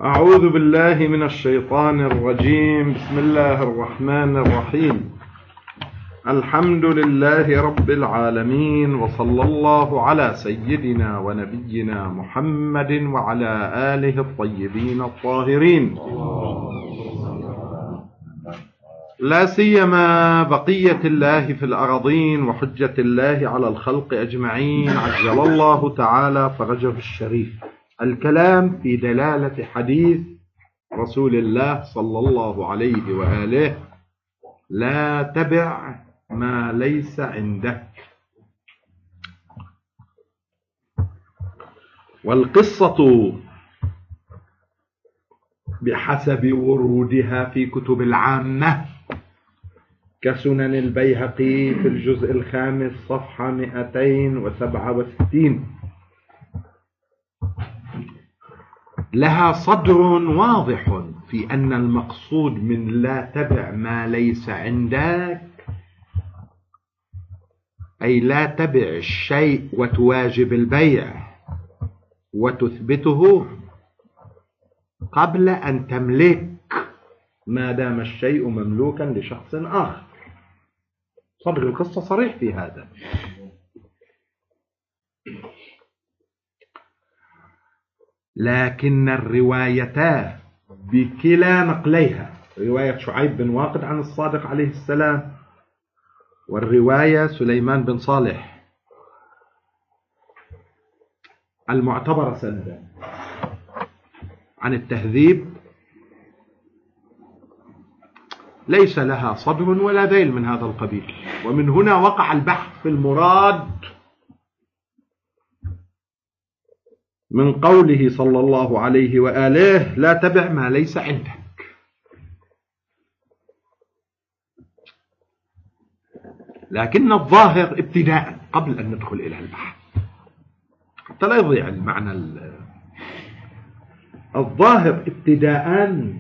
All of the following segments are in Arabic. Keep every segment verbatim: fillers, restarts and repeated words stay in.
أعوذ بالله من الشيطان الرجيم. بسم الله الرحمن الرحيم. الحمد لله رب العالمين، وصلى الله على سيدنا ونبينا محمد وعلى آله الطيبين الطاهرين، لا سيما بقية الله في الأراضين وحجة الله على الخلق أجمعين، عجل الله تعالى فرجه الشريف. الكلام في دلالة حديث رسول الله صلى الله عليه وآله: لا تبع ما ليس عندك. والقصة بحسب ورودها في كتب العامة كسنن البيهقي في الجزء الخامس صفحة مئتين وسبعة وستين لها صدر واضح في أن المقصود من لا تبع ما ليس عندك أي لا تبع الشيء وتواجب البيع وتثبته قبل أن تملك، ما دام الشيء مملوكا لشخص آخر. صدر القصة صريح في هذا. لكن الروايتان بكلا نقليها، رواية شعيب بن واقد عن الصادق عليه السلام، والرواية سليمان بن صالح المعتبرة سندا عن التهذيب، ليس لها صدر ولا ذيل من هذا القبيل. ومن هنا وقع البحث في المراد من قوله صلى الله عليه وآله: لا تبع ما ليس عندك. لكن الظاهر ابتداء قبل أن ندخل إلى البحث حتى لا يضيع المعنى، الظاهر ابتداء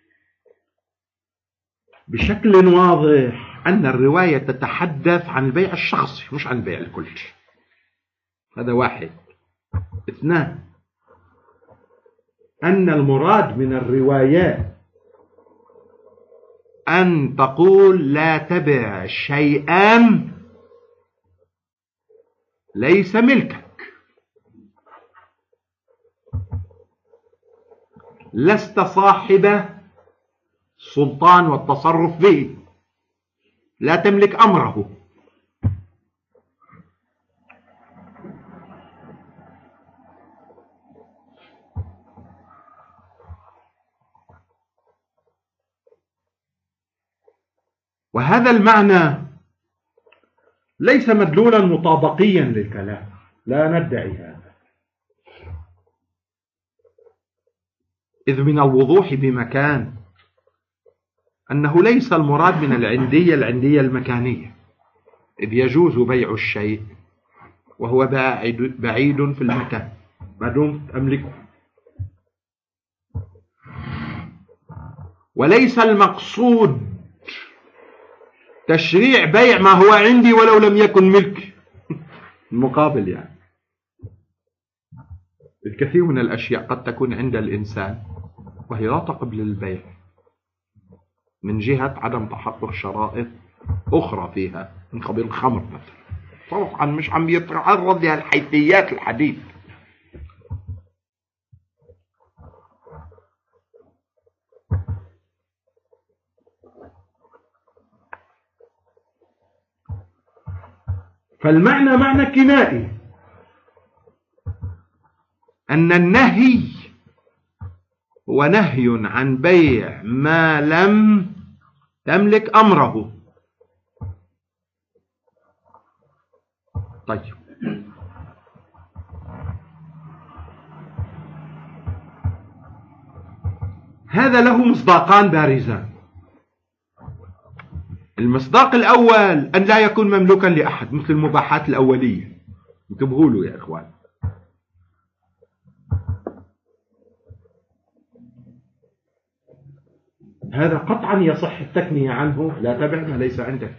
بشكل واضح أن الرواية تتحدث عن البيع الشخصي مش عن البيع الكلي. هذا واحد. اثنان، أن المراد من الروايات أن تقول لا تبع شيئا ليس ملكك، لست صاحب سلطان والتصرف به، لا تملك أمره. وهذا المعنى ليس مدلولا مطابقيا للكلام، لا ندعي هذا، إذ من الوضوح بمكان أنه ليس المراد من العندية العندية المكانية، إذ يجوز بيع الشيء وهو بعيد في المكان ما دمت أملكه. وليس المقصود تشريع بيع ما هو عندي ولو لم يكن ملكي. المقابل يعني الكثير من الأشياء قد تكون عند الإنسان وهي لا تقبل البيع من جهة عدم تحقق شرائط أخرى فيها، من قبل الخمر مثلا. طبعا مش عم يتعرض لهالحيثيات الحديث. فالمعنى معنى كنائي، أن النهي هو نهي عن بيع ما لم تملك أمره. طيب، هذا له مصداقان بارزان. المصداق الأول أن لا يكون مملوكا لأحد، مثل المباحات الأولية. انتبهوا له يا إخوان. هذا قطعا يصح التكنية عنه: لا تبع ما ليس عندك،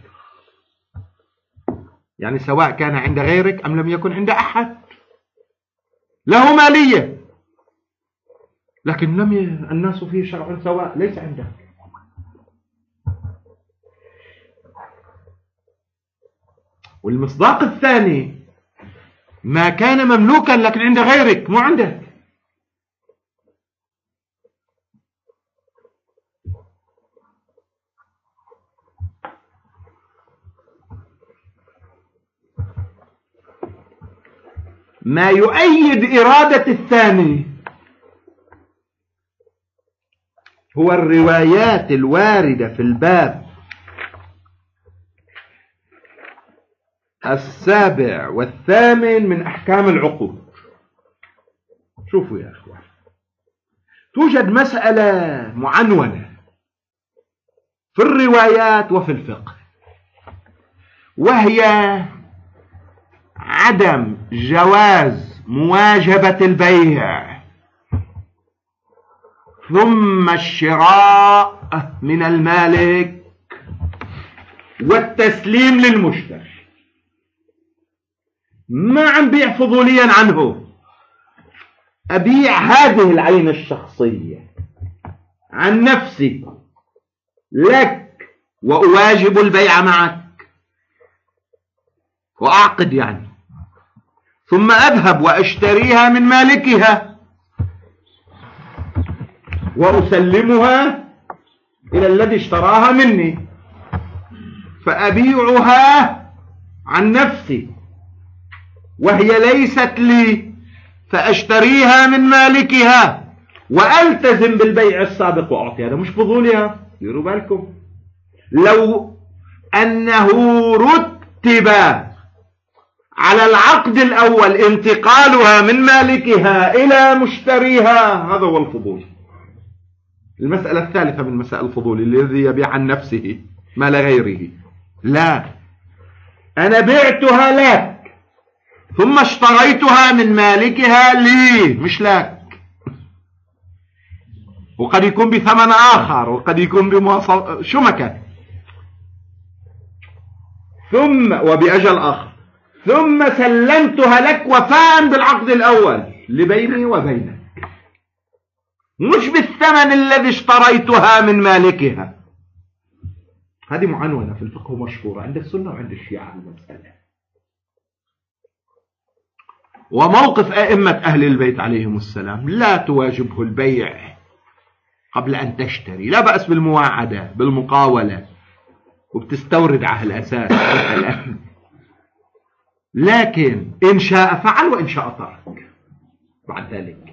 يعني سواء كان عند غيرك أم لم يكن عند أحد، له مالية. لكن لم ي... الناس فيه شرع سواء، ليس عندك. والمصداق الثاني ما كان مملوكا لكن عند غيرك مو عندك. ما يؤيد إرادة الثاني هو الروايات الواردة في الباب السابع والثامن من أحكام العقود. شوفوا يا أخوان، توجد مسألة معنونة في الروايات وفي الفقه، وهي عدم جواز مواجبة البيع ثم الشراء من المالك والتسليم للمشتري. ما عم بيع فضوليا عنه، أبيع هذه العين الشخصية عن نفسي لك وأواجب البيع معك وأعقد يعني، ثم أذهب وأشتريها من مالكها وأسلمها إلى الذي اشتراها مني، فأبيعها عن نفسي وهي ليست لي، فأشتريها من مالكها وألتزم بالبيع السابق وأعطي. هذا مش فضولها، ديروا بالكم. لو أنه رتب على العقد الأول انتقالها من مالكها إلى مشتريها، هذا هو الفضول. المسألة الثالثة من مسائل الفضول الذي يبيع عن نفسه مال غيره. لا، أنا بعتها لك ثم اشتريتها من مالكها لي مش لك، وقد يكون بثمن آخر وقد يكون بمواصل شو ما كان، ثم وبأجل آخر، ثم سلمتها لك وفاء بالعقد الأول لبيني وبينك، مش بالثمن الذي اشتريتها من مالكها. هذه معنونة في الفقه مشهورة عند السنة وعند الشيعة المسألة. وموقف أئمة أهل البيت عليهم السلام: لا تواجبه البيع قبل أن تشتري، لا بأس بالمواعدة بالمقاولة وبتستورد على الأساس مثلا، لكن إن شاء فعل وإن شاء ترك بعد ذلك.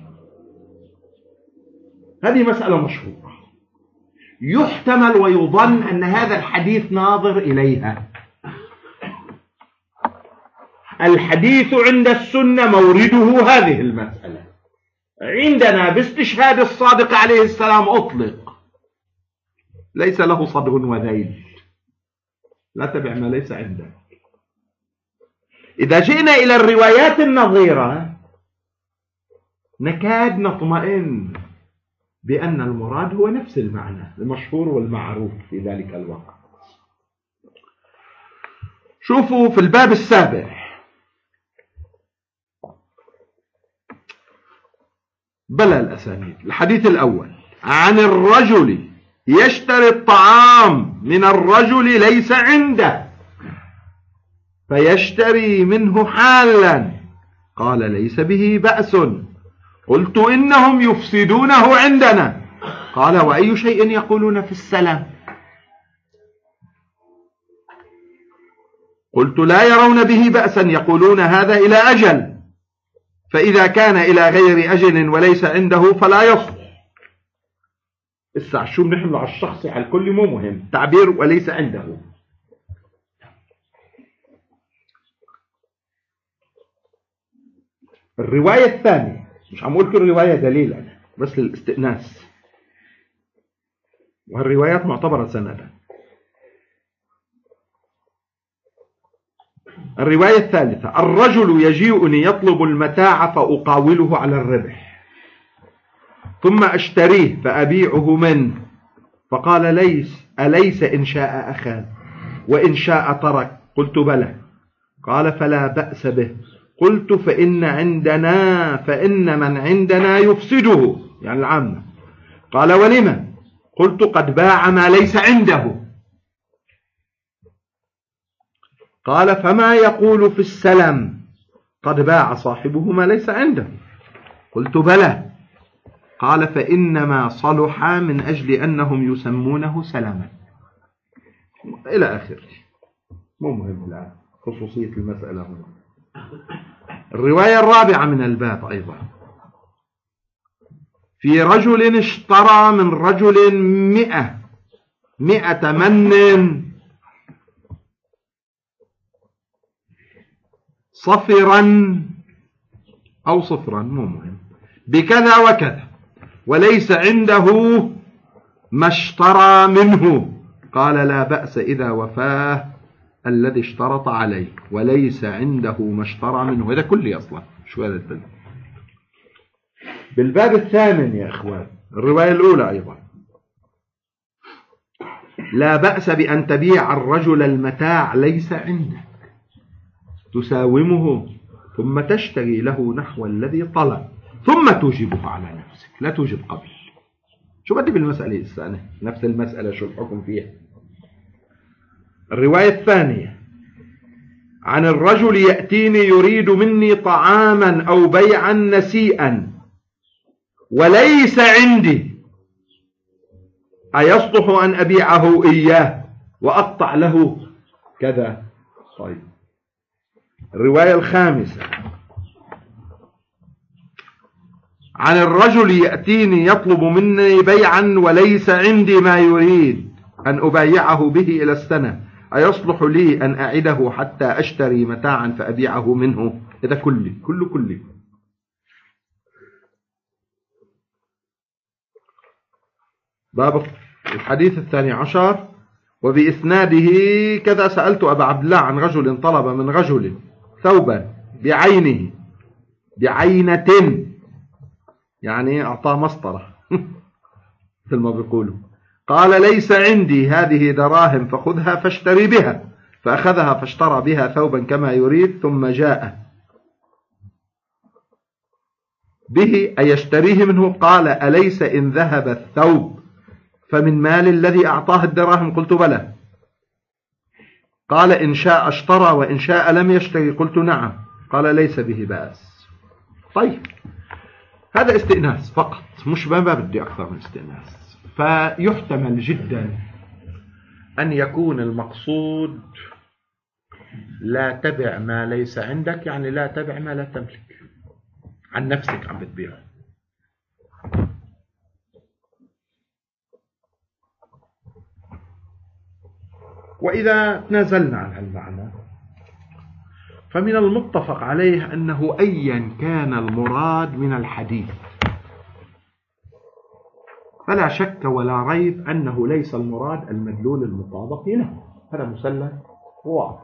هذه مسألة مشهورة يحتمل ويظن أن هذا الحديث ناظر إليها. الحديث عند السنة مورده هذه المسألة، عندنا باستشهاد الصادق عليه السلام أطلق، ليس له صدر وذيل، لا تبع ما ليس عندك. إذا جئنا إلى الروايات النظيرة نكاد نطمئن بأن المراد هو نفس المعنى المشهور والمعروف في ذلك الوقت. شوفوا في الباب السابع: بلى الأسانيد. الحديث الأول: عن الرجل يشتري الطعام من الرجل ليس عنده فيشتري منه حالا، قال: ليس به بأس. قلت: إنهم يفسدونه عندنا. قال: وأي شيء يقولون في السلام؟ قلت: لا يرون به بأسا، يقولون هذا إلى أجل، فإذا كان إلى غير أجل وليس عنده فلا يصلح. الساعة شو بنحمله على الشخص على الكل مو مهم، تعبير وليس عنده. الرواية الثانية، مش عم أقول كل الرواية دليل أنا بس للاستئناس، وهالروايات معتبرة سندا. الرواية الثالثة: الرجل يجيئني يطلب المتاع فأقاوله على الربح ثم أشتريه فأبيعه منه، فقال: ليس أليس إن شاء أخذ وإن شاء ترك؟ قلت: بلى. قال: فلا بأس به. قلت: فإن عندنا فإن من عندنا يفسده يعني العامة. قال ولم؟ قلت قد باع ما ليس عنده. قال فما يقول في السلم؟ قد باع صاحبه ما ليس عنده. قلت بلى. قال فإنما صلح من أجل أنهم يسمونه سلما، إلى آخره. مو مهم الآن خصوصية المسألة هنا. الرواية الرابعة من الباب أيضا: في رجل اشترى من رجل مئة مئة من صفرا أو صفرا، مو مهم، بكذا وكذا، وليس عنده ما اشترى منه. قال لا بأس إذا وفاه الذي اشترط عليه وليس عنده ما اشترى منه. هذا كلي أصلا شو هذا البلد. بالباب الثامن يا إخوان الرواية الأولى أيضا: لا بأس بأن تبيع الرجل المتاع ليس عندك، تساومه ثم تشتري له نحو الذي طلب ثم توجبه على نفسك، لا توجب قبل. شو بدي بالمسألة الثانية؟ نفس المسألة شو الحكم فيها؟ الرواية الثانية: عن الرجل يأتيني يريد مني طعاما أو بيعا نسيئا وليس عندي، أيصلح أن أبيعه إياه وأقطع له كذا؟ طيب. الرواية الخامسة: عن الرجل يأتيني يطلب مني بيعا وليس عندي ما يريد أن أبايعه به إلى السنة، أيصلح لي أن أعده حتى أشتري متاعا فأبيعه منه؟ هذا كله كله كله. باب الحديث الثاني عشر: وبإسناده كذا سألت أبا عبد الله عن رجل طلب من رجل ثوبا بعينه، بعينة يعني أعطاه مسطرة مثل ما بيقولوا، قال ليس عندي هذه دراهم فخذها فاشتري بها، فأخذها فاشترى بها ثوبا كما يريد، ثم جاء به أيشتريه منه؟ قال أليس إن ذهب الثوب فمن مال الذي أعطاه الدراهم؟ قلت بلى. قال إن شاء اشترى وإن شاء لم يشتري؟ قلت نعم. قال ليس به بأس. طيب، هذا استئناس فقط، مش ما بدي أكثر من استئناس. فيحتمل جدا أن يكون المقصود لا تبع ما ليس عندك، يعني لا تبع ما لا تملك، عن نفسك عم بتبيعه. وإذا تنازلنا عن المعنى فمن المتفق عليه أنه أيا كان المراد من الحديث فلا شك ولا ريب أنه ليس المراد المدلول المطابق له، هذا مسلم واضح.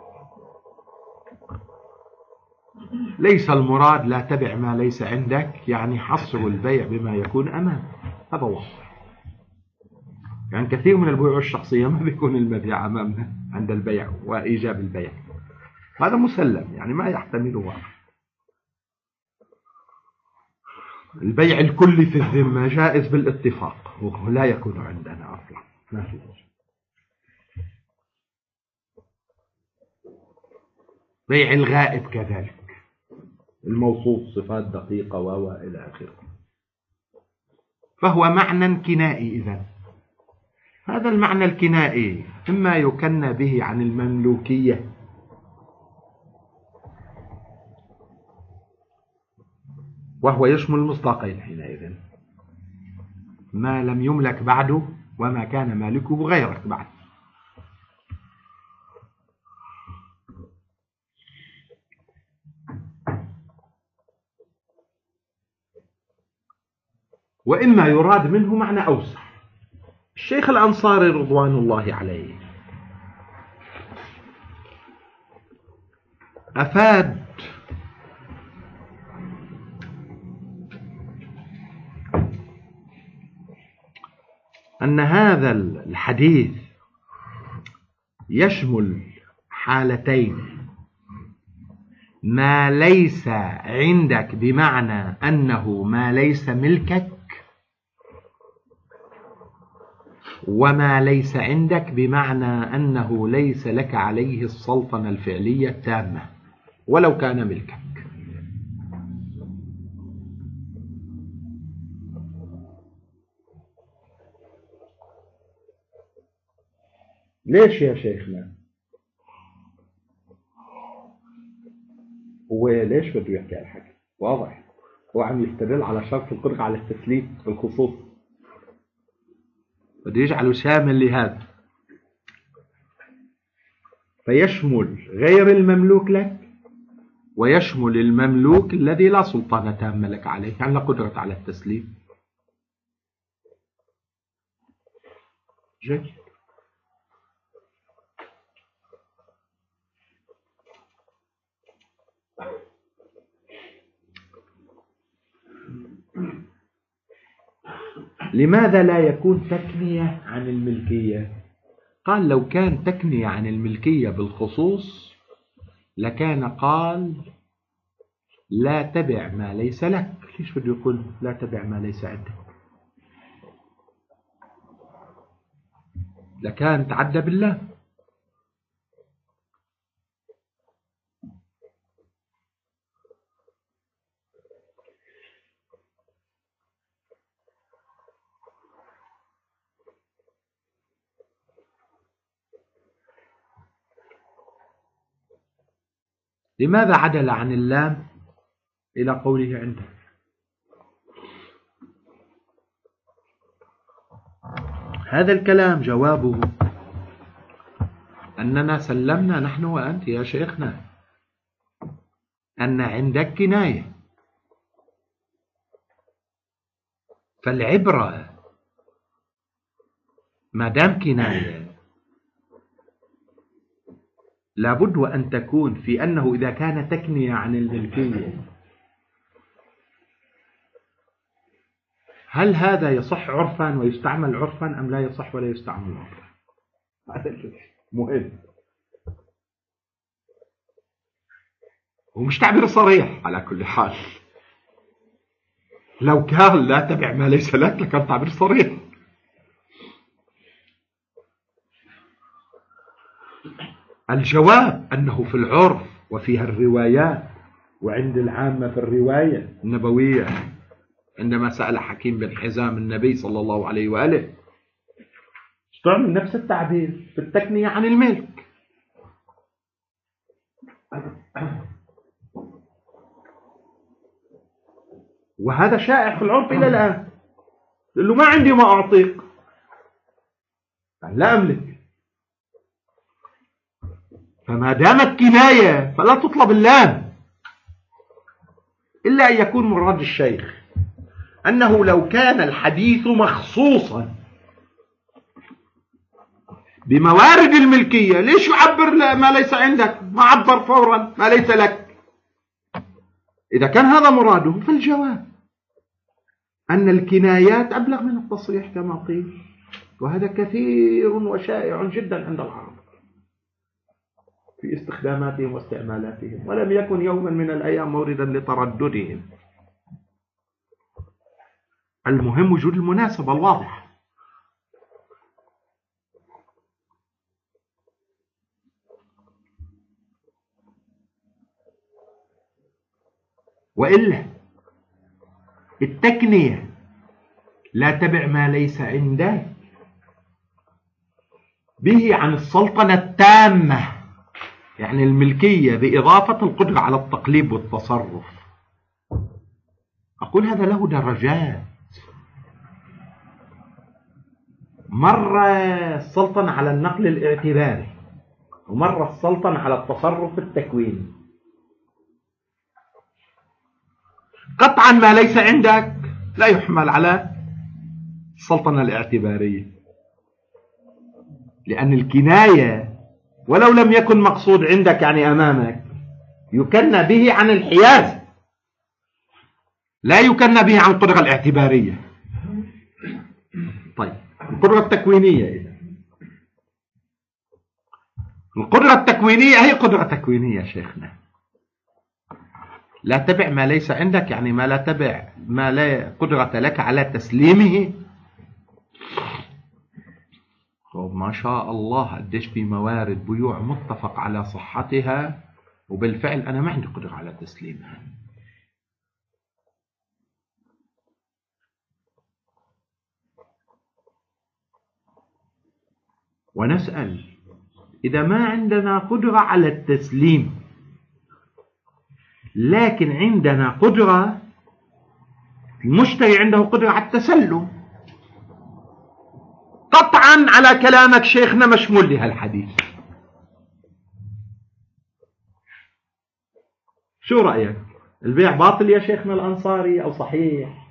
ليس المراد لا تبع ما ليس عندك يعني حصر البيع بما يكون أمامك، هذا واضح. يعني كثير من البيوع الشخصية ما بيكون المبيع أمامنا عند البيع وإيجاب البيع، هذا مسلم يعني ما يحتمله. البيع الكلي في الذمة جائز بالاتفاق ولا يكون عندنا أصلا، ما في. بيع الغائب كذلك، الموصوف صفات دقيقة وإلى آخره، فهو معنى كنائي. إذن هذا المعنى الكنائي إما يكنى به عن المملوكية وهو يشمل المصداقين حينئذ، ما لم يملك بعده وما كان مالكه غيرك بعد. وإما يراد منه معنى أوسع. الشيخ الأنصاري رضوان الله عليه أفاد أن هذا الحديث يشمل حالتين: ما ليس عندك بمعنى أنه ما ليس ملكك، وما ليس عندك بمعنى أنه ليس لك عليه السلطنة الفعلية التامة ولو كان ملكك. ليش يا شيخنا؟ هو ليش بده يحكي على الحكي؟ واضح، هو عم يستدل على شرط القدرة على التسليم بالخصوص، بده يجعله شامل لهذا، فيشمل غير المملوك لك ويشمل المملوك الذي لا سلطان تام لك عليه، يعني لا قدرة على التسليم. جيد. لماذا لا يكون تكنية عن الملكية؟ قال لو كان تكنية عن الملكية بالخصوص لكان قال لا تبع ما ليس لك. ليش بده يقول لا تبع ما ليس عندك؟ لكان تعدى بالله. لماذا عدل عن اللام إلى قوله عنده؟ هذا الكلام جوابه أننا سلمنا نحن وأنت يا شيخنا أن عندك كناية، فالعبرة ما دام كناية لابد وأن تكون في أنه إذا كان تكنية عن الملكية هل هذا يصح عرفا ويستعمل عرفا أم لا يصح ولا يستعمل عرفا؟ هذا مهم، ومش تعبير صريح على كل حال. لو كان لا تبع ما ليس لك لكان تعبير صريح. الجواب أنه في العرف وفيها الروايات وعند العامة في الرواية النبوية عندما سأل حكيم بن حزام النبي صلى الله عليه وآله استعمل نفس التعبير في التكنية عن الملك. وهذا شائع في العرف إلى الآن. قال له ما عندي ما أعطيك، لا أملك. فما دامت كناية فلا تطلب اللام إلا أن يكون مراد الشيخ أنه لو كان الحديث مخصوصا بموارد الملكية ليش يعبر ما ليس عندك؟ ما عبر فورا ما ليس لك. إذا كان هذا مراده فالجواب أن الكنايات أبلغ من التصريح كما قيل، وهذا كثير وشائع جدا عند العرب في استخداماتهم واستعمالاتهم، ولم يكن يوما من الأيام موردا لترددهم. المهم وجود المناسبة الواضحة. وإلا التكنية لا تبع ما ليس عندك به عن السلطنة التامة، يعني الملكية بإضافة القدرة على التقليب والتصرف. أقول هذا له درجات. مرة السلطنة على النقل الاعتباري ومرة السلطنة على التصرف التكويني. قطعا ما ليس عندك لا يحمل على السلطنة الاعتبارية، لأن الكناية ولو لم يكن مقصود عندك يعني أمامك يكنى به عن الحياز، لا يكنى به عن القدرة الاعتبارية. طيب القدرة التكوينية إذا القدرة التكوينية هي قدرة تكوينية شيخنا، لا تبع ما ليس عندك يعني ما لا تبع ما لا قدرة لك على تسليمه. طب ما شاء الله قديش في موارد بيوع متفق على صحتها، وبالفعل أنا ما عندي قدرة على تسليمها. ونسأل إذا ما عندنا قدرة على التسليم لكن عندنا قدرة، المشتري عنده قدرة على التسلم، قطعا على كلامك شيخنا مشمول لهالحديث. شو رأيك؟ البيع باطل يا شيخنا الأنصاري أو صحيح؟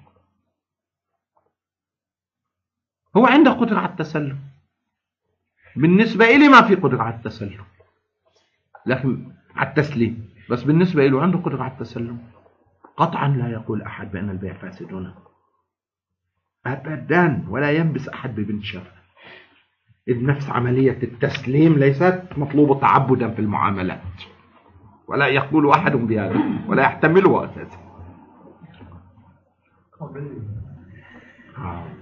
هو عنده قدرة على التسلم، بالنسبة إلي ما في قدرة على التسلم لكن على التسليم، بس بالنسبة له عنده قدرة على التسلم. قطعا لا يقول أحد بأن البيع فاسد هنا أبدا، ولا ينبس أحد ببنت شر، إذ نفس عملية التسليم ليست مطلوبة تعبدا في المعاملات، ولا يقول أحد بهذا ولا يحتمله أساسا. آه.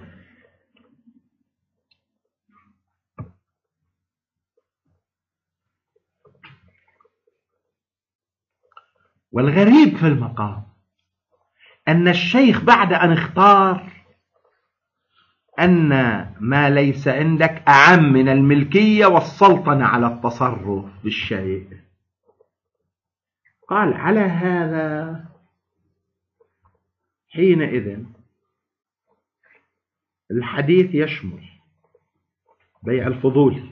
والغريب في المقام أن الشيخ بعد أن اختار أن ما ليس عندك أعم من الملكية والسلطنة على التصرف بالشيء، قال على هذا حينئذ الحديث يشمل بيع الفضول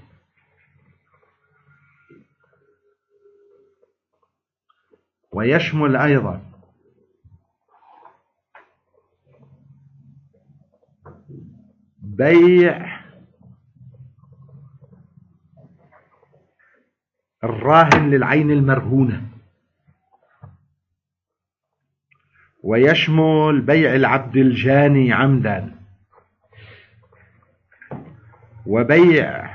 ويشمل أيضا بيع الراهن للعين المرهونة، ويشمل بيع العبد الجاني عمدا، وبيع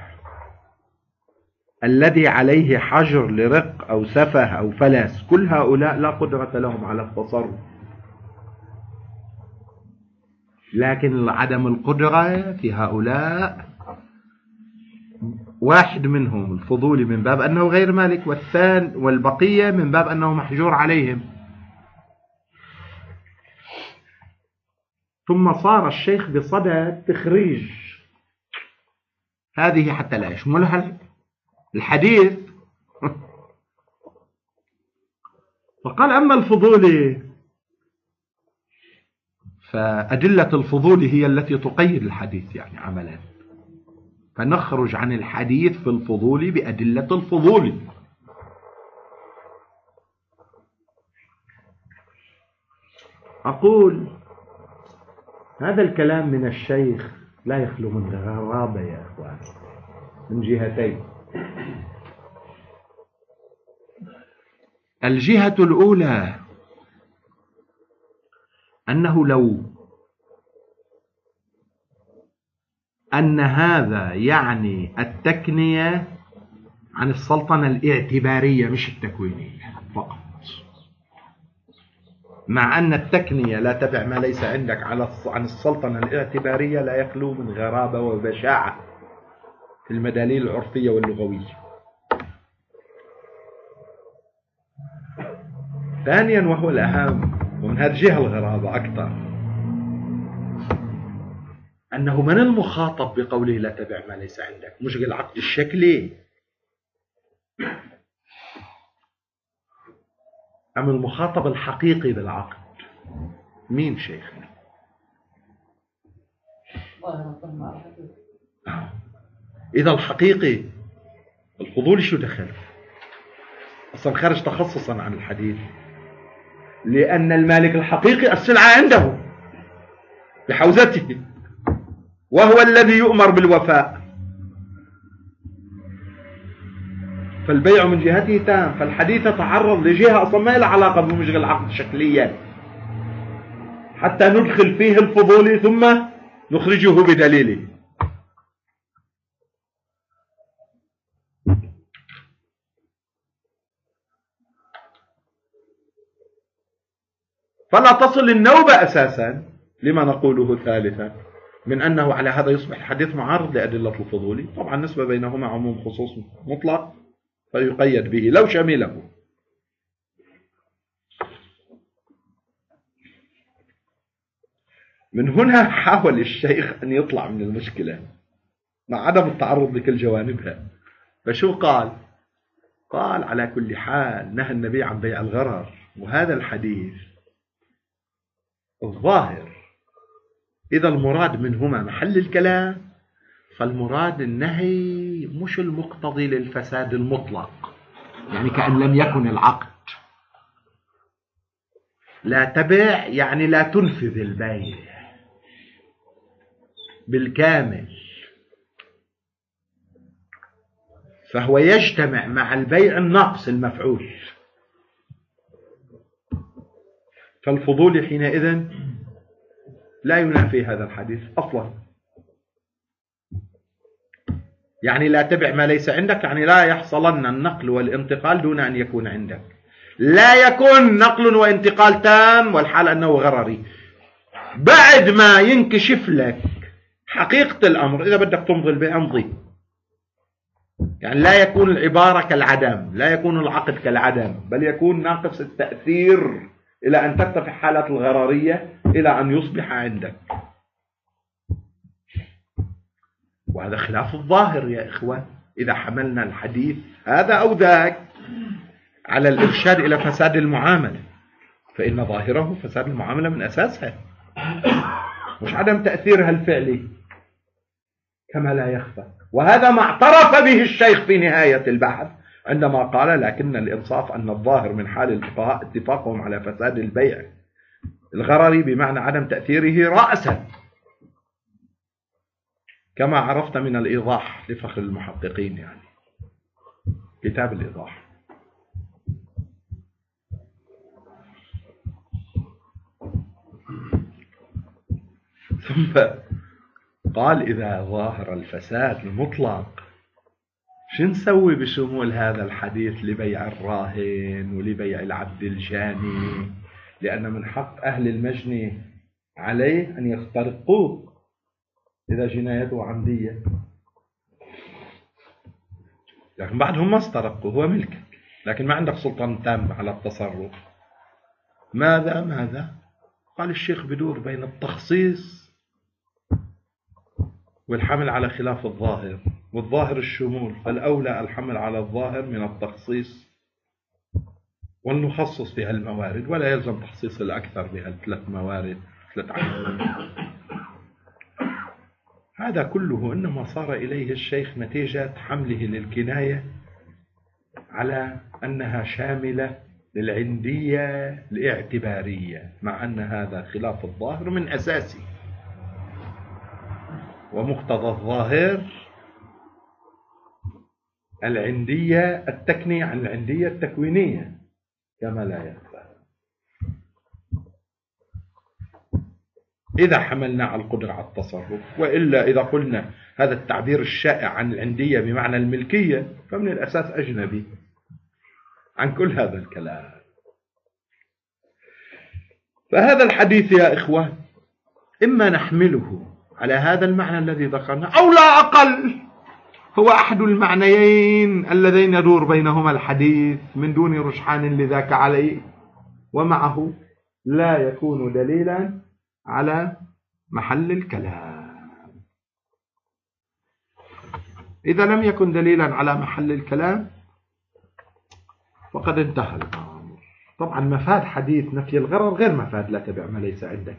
الذي عليه حجر لرق أو سفه أو فلس. كل هؤلاء لا قدرة لهم على التصرف، لكن عدم القدرة في هؤلاء واحد منهم الفضولي من باب أنه غير مالك، والثاني والبقية من باب أنه محجور عليهم. ثم صار الشيخ بصدد تخريج هذه حتى لا يشملها الحديث فقال أما الفضولي فأدلة الفضول هي التي تقيد الحديث يعني عملا، فنخرج عن الحديث في الفضول بأدلة الفضول. أقول هذا الكلام من الشيخ لا يخلو من غرابة يا أخوان من جهتين. الجهة الأولى أنه لو أن هذا يعني التكنية عن السلطنة الاعتبارية مش التكوينية فقط، مع أن التكنية لا تبع ما ليس عندك على عن السلطنة الاعتبارية لا يخلو من غرابة وبشاعة في المداليل العرفية واللغوية. ثانيا وهو الأهم ومن هذه الجهة الغرابة أكثر، أنه من المخاطب بقوله لا تبع ما ليس عندك؟ مش العقد الشكلي أم المخاطب الحقيقي بالعقد؟ مين شيخنا؟ إذا الحقيقي الفضول شو دخل؟ أصلا خارج تخصصا عن الحديث، لأن المالك الحقيقي السلعة عنده بحوزته وهو الذي يؤمر بالوفاء، فالبيع من جهته تام، فالحديث يتعرض لجهة أصلا ما لها علاقة بمجرى العقد شكليا حتى ندخل فيه الفضول ثم نخرجه بدليله. فلا تصل النوبة أساسا لما نقوله ثالثا، من أنه على هذا يصبح الحديث معارض لأدلة الفضولي. طبعا النسبة بينهما عموم خصوص مطلق فيقيد به لو شمله. من هنا حاول الشيخ أن يطلع من المشكلة مع عدم التعرض لكل جوانبها. فشو قال؟ قال على كل حال نهى النبي عن بيع الغرر، وهذا الحديث الظاهر إذا المراد منهما محل الكلام فالمراد النهي مش المقتضي للفساد المطلق، يعني كأن لم يكن العقد. لا تبع يعني لا تنفذ البيع بالكامل، فهو يجتمع مع البيع الناقص المفعول. فالفضول حينئذ لا ينافي هذا الحديث أصلا. يعني لا تبع ما ليس عندك، يعني لا يحصلن النقل والانتقال دون أن يكون عندك. لا يكون نقل وانتقال تام والحال أنه غرري. بعد ما ينكشف لك حقيقة الأمر إذا بدك تمضي البيع امضي. يعني لا يكون العبارة كالعدم، لا يكون العقد كالعدم، بل يكون ناقص التأثير إلى أن ترتفع حالة الغررية إلى أن يصبح عندك. وهذا خلاف الظاهر يا إخوان. إذا حملنا الحديث هذا أو ذاك على الإرشاد إلى فساد المعاملة فإن ظاهره فساد المعاملة من أساسها، مش عدم تأثيرها الفعلي كما لا يخفى. وهذا ما اعترف به الشيخ في نهاية البحث عندما قال لكن الإنصاف أن الظاهر من حال الفقهاء اتفاقهم على فساد البيع الغرري بمعنى عدم تأثيره رأسا، كما عرفت من الإيضاح لفخر المحققين، يعني كتاب الإيضاح. ثم قال إذا ظاهر الفساد المطلق شو نسوي بشمول هذا الحديث لبيع الراهن ولبيع العبد الجاني؟ لأن من حق أهل المجني عليه أن يسترقوه إذا جنايته عمدية، لكن بعدهم ما استرقوا، هو ملكك لكن ما عندك سلطان تام على التصرف. ماذا ماذا؟ قال الشيخ بدور بين التخصيص والحمل على خلاف الظاهر، والظاهر الشمول، فالأولى الحمل على الظاهر من التخصيص ونخصص بها الموارد، ولا يلزم تخصيص الأكثر بها الثلاث موارد ثلاث عدد. هذا كله إنما صار إليه الشيخ نتيجة حمله للكناية على أنها شاملة للعندية الاعتبارية، مع أن هذا خلاف الظاهر من أساسه، ومقتضى الظاهر العندية التكنية عن العندية التكوينية كما لا يخفى. إذا حملنا على القدرة على التصرف، وإلا إذا قلنا هذا التعبير الشائع عن العندية بمعنى الملكية فمن الأساس أجنبي عن كل هذا الكلام. فهذا الحديث يا إخوان إما نحمله على هذا المعنى الذي ذكرنا أو لا أقل هو أحد المعنيين اللذين يدور بينهما الحديث من دون رجحان لذاك عليه، ومعه لا يكون دليلا على محل الكلام. إذا لم يكن دليلا على محل الكلام فقد انتهى الأمر. طبعا مفاد حديث نفي الغرر غير مفاد لا تبع ما ليس عندك.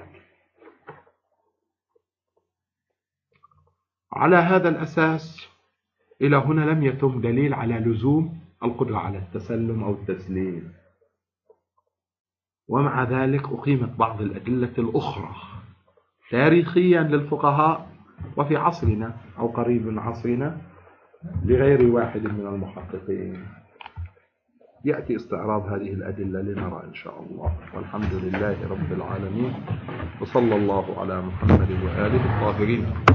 على هذا الأساس إلى هنا لم يتم دليل على لزوم القدرة على التسلم أو التسليم، ومع ذلك أقيمت بعض الأدلة الأخرى تاريخيا للفقهاء وفي عصرنا أو قريب من عصرنا لغير واحد من المحققين. يأتي استعراض هذه الأدلة لنرى إن شاء الله. والحمد لله رب العالمين، وصلى الله على محمد وآله الطاهرين.